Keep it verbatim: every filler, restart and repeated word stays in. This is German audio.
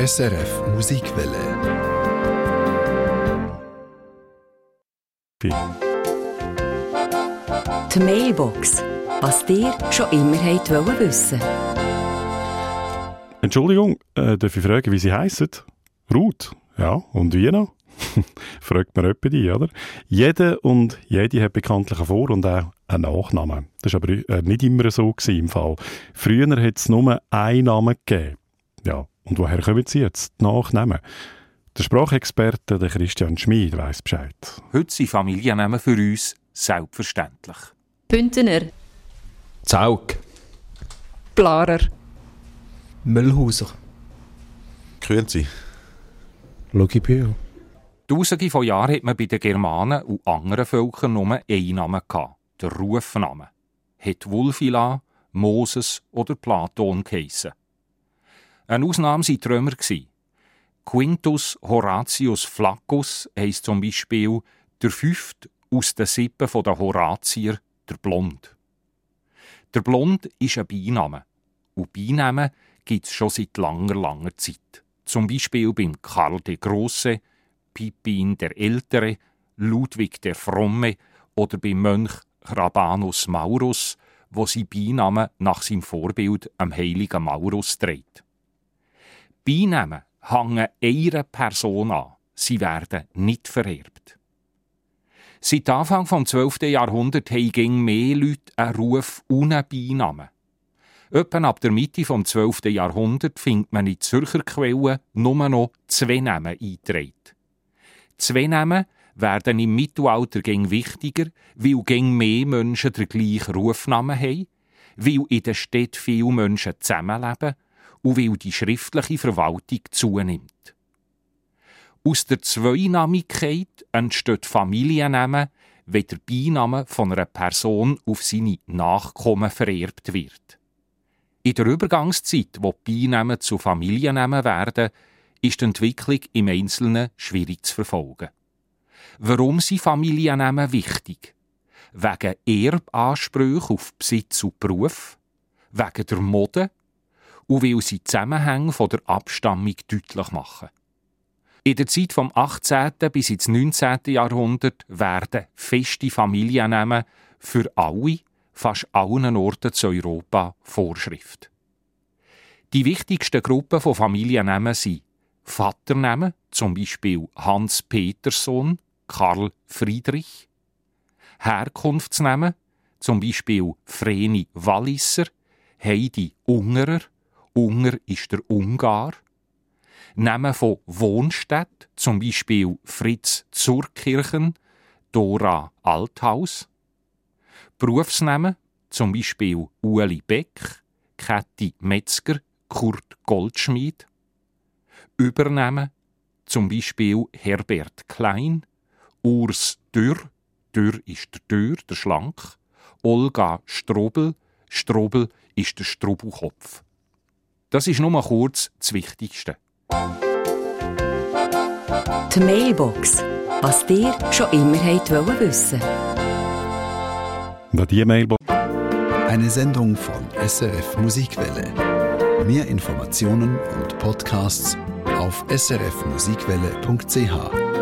S R F Musikwelle. Die Mailbox. Was ihr schon immer wollt wissen. Entschuldigung, äh, darf ich fragen, wie Sie heissen? Ruth? Ja, und wie noch? Fragt man jemand die, oder? Jeder und jede hat bekanntlich einen Vor- und auch einen Nachnamen. Das war aber äh, nicht immer so gewesen im Fall. Früher hat es nur einen Namen gegeben. Ja, und woher kommen Sie jetzt, die Nachnamen? Der Sprachexperte, der Christian Schmid, weiss Bescheid. Heute sind Familiennamen für uns selbstverständlich. Bündner. Zaug. Blarer. Müllhauser. Grünzi. Logipio. Tausende von Jahren hat man bei den Germanen und anderen Völkern nur einen Namen gehabt, der Rufname. Hat Wulfila, Moses oder Platon geheissen. Eine Ausnahme waren die Römer. Quintus Horatius Flaccus heisst zum Beispiel der Fünfte aus den Sippen der Horatier, der Blond. Der Blond ist ein Beiname. Und Beinamen gibt es schon seit langer, langer Zeit. Zum Beispiel beim Karl der Grosse, Pippin der Ältere, Ludwig der Fromme oder beim Mönch Rabanus Maurus, wo sein Beinamen nach seinem Vorbild am heiligen Maurus trägt. Beinamen hängen einer Person an. Sie werden nicht vererbt. Seit Anfang des zwölften Jahrhunderts haben mehr Leute einen Ruf ohne Beinamen. Etwa ab der Mitte des zwölften Jahrhunderts findet man in Zürcher Quellen nur noch zwei Namen eingetragen. Zwei Namen werden im Mittelalter gäng wichtiger, weil gäng mehr Menschen den gleichen Rufnamen haben, weil in der Stadt viele Menschen zusammenleben und weil die schriftliche Verwaltung zunimmt. Aus der Zweinamigkeit entsteht Familiennamen, wenn der Beiname von einer Person auf seine Nachkommen vererbt wird. In der Übergangszeit, wo die Beinamen zu Familiennamen werden, ist die Entwicklung im Einzelnen schwierig zu verfolgen. Warum sind Familiennamen wichtig? Wegen Erbansprüche auf Besitz und Beruf, wegen der Mode und weil sie Zusammenhänge von der Abstammung deutlich machen. In der Zeit vom achtzehnten bis ins neunzehnten Jahrhundert werden feste Familiennamen für alle, fast allen Orten zu Europa Vorschrift. Die wichtigsten Gruppen von Familiennamen sind Vaternamen, zum Beispiel Hans Petersohn, Karl Friedrich, Herkunftsnamen, zum Beispiel Vreni Walliser, Heidi Ungerer, Unger ist der Ungar, Namen von Wohnstätten, zum Beispiel Fritz Zurkirchen, Dora Althaus, Berufsnamen, zum Beispiel Ueli Beck, Käthi Metzger, Kurt Goldschmied, Übernamen, zum Beispiel Herbert Klein, Urs Dürr, Dürr ist der Dürr, der Schlank, Olga Strobel, Strobel ist der Strubelkopf. Das ist nur mal kurz das Wichtigste. Die Mailbox. Was ihr schon immer wollt wissen. Und die Mailbox. Eine Sendung von S R F Musikwelle. Mehr Informationen und Podcasts auf s r f musikwelle punkt c h.